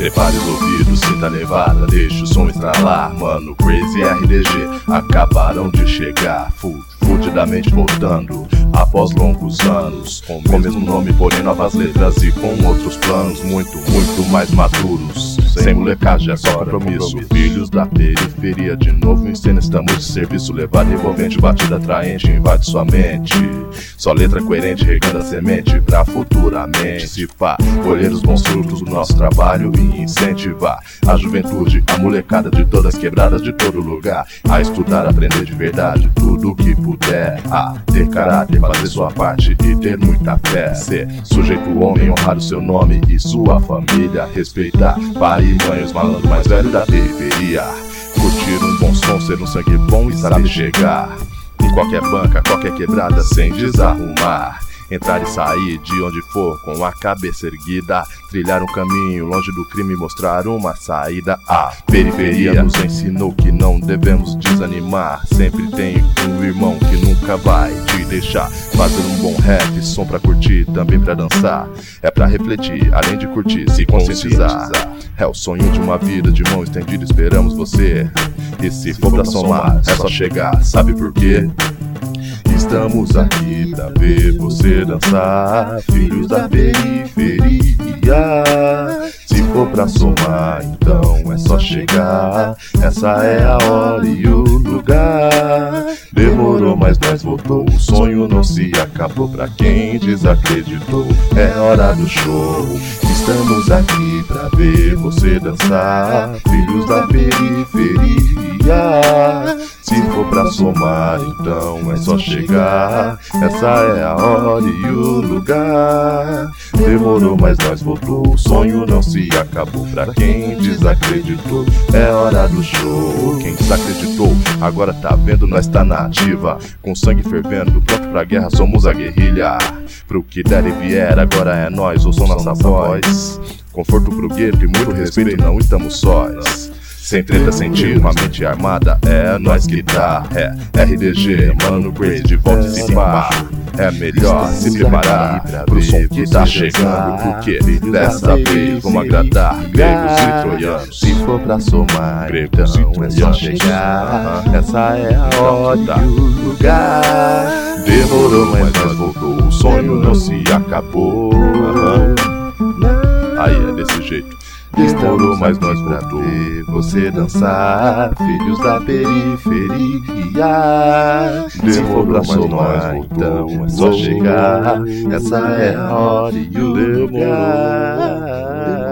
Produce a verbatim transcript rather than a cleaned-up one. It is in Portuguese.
Prepare os ouvidos, sinta a levada, deixa o som estralar. Mano, Crazy R D G acabaram de chegar, fudidamente voltando após longos anos, com o mesmo nome, porém novas letras e com outros planos muito, muito mais maduros. Sem molecagem, é só compromisso. Filhos da periferia, de novo em cena, estamos de serviço. Levado envolvente, batida atraente, invade sua mente. Só letra coerente, regando a semente pra futuramente se pá, colher os bons frutos do nosso trabalho e incentivar a juventude, a molecada de todas quebradas de todo lugar, a estudar, aprender de verdade tudo o que puder, a ter caráter, fazer sua parte e ter muita fé, ser sujeito homem, honrar o seu nome e sua família, respeitar pai e mãe, os malandros mais velhos da periferia, curtir um bom som, ser um sangue bom e saber chegar em qualquer banca, qualquer quebrada sem desarrumar. Entrar e sair de onde for com a cabeça erguida, trilhar um caminho longe do crime, mostrar uma saída. A periferia nos ensinou que não devemos desanimar. Sempre tem um irmão que nunca vai te deixar. Fazer um bom rap, som pra curtir, também pra dançar. É pra refletir, além de curtir, se conscientizar. É o sonho de uma vida de mão estendida, esperamos você. E se for pra somar, é só chegar, sabe por quê? Estamos aqui pra ver você dançar, filhos da periferia. Se for pra somar, então é só chegar. Essa é a hora e o lugar. Demorou, mas nós voltou. O sonho não se acabou pra quem desacreditou. É hora do show. Estamos aqui pra ver você dançar, filhos da periferia. Se for pra somar, então é só chegar. Essa é a hora e o lugar. Demorou, mas nós voltou. O sonho não se acabou pra quem desacreditou. É hora do show. Quem desacreditou agora tá vendo, nós tá na ativa, com sangue fervendo, pronto pra guerra, somos a guerrilha. Pro que der e vier, agora é nós, ouçam nossa voz. Conforto pro gueto e muito respeito, não estamos sós. Sem treta, sem tiro, uma mente armada, é nós que tá. É R D G, mano, Crazy de volta e se pá. É melhor se preparar pro som que tá chegando, porque dessa vez vamos agradar gregos e troianos. Se for pra somar, gregos então é só chegar. Essa é a hora e o lugar. Demorou, mas nós voltou. O sonho não se acabou. Aí é desse jeito. Demorou, mas nós voltou. Você dançar, filhos da periferia. Demorou, mas nós então é só chegar. Essa é a hora e o lugar.